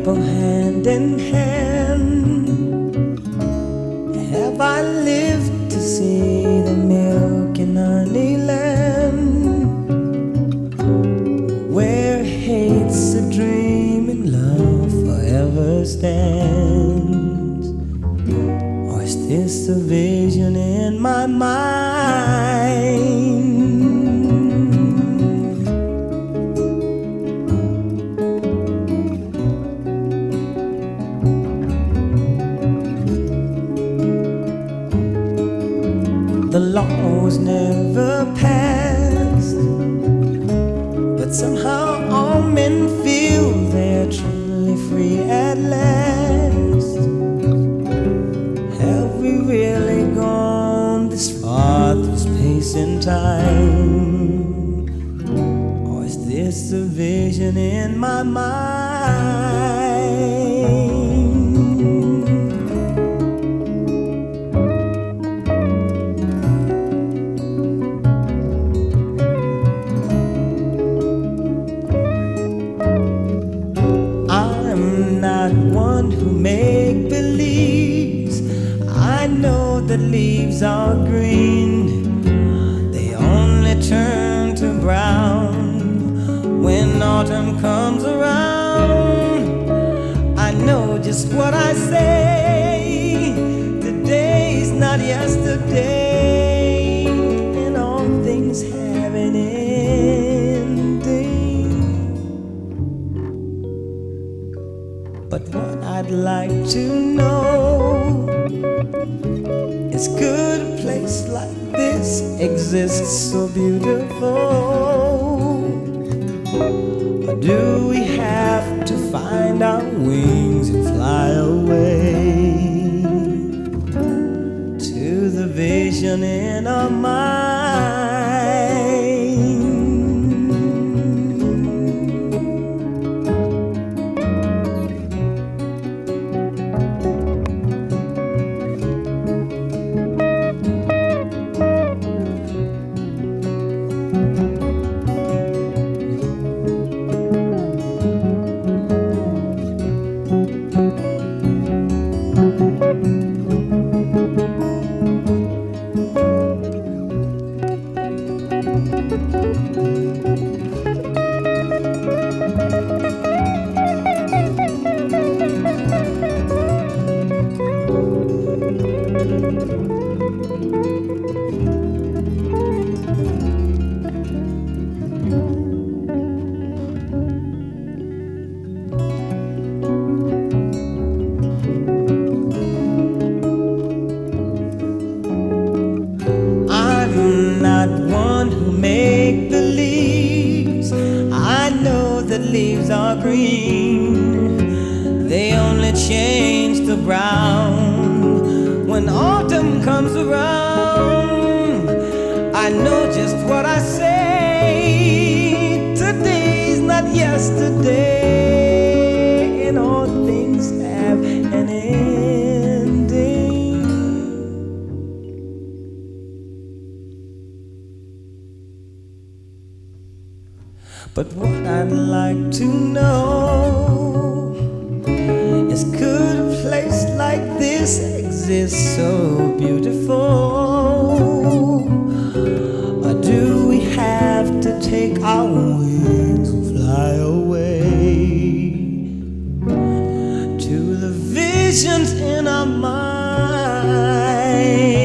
couple hand in hand. Have I lived to see the milk and honey land, where hate's a dream and love forever stands? Or is this a vision in my mind? The law was never passed, but somehow all men feel they're truly free at last. Have we really gone this far through space and time? Or is this a vision in my mind? Not one who make believes. I know that leaves are green, they only turn to brown when autumn comes around. I know just what I say, today's not yesterday, and all things have an ending. But what I'd like to know is, could a place like this exist so beautiful? Or do we have to find our wings and fly away to the vision in our mind? Make the leaves, I know that leaves are green, they only change to brown when autumn comes around. I know just what I say, today's not yesterday, and all things have an ending. But what I'd like to know is, could a place like this exist so beautiful? Or do we have to take our wings and fly away to the visions in our mind?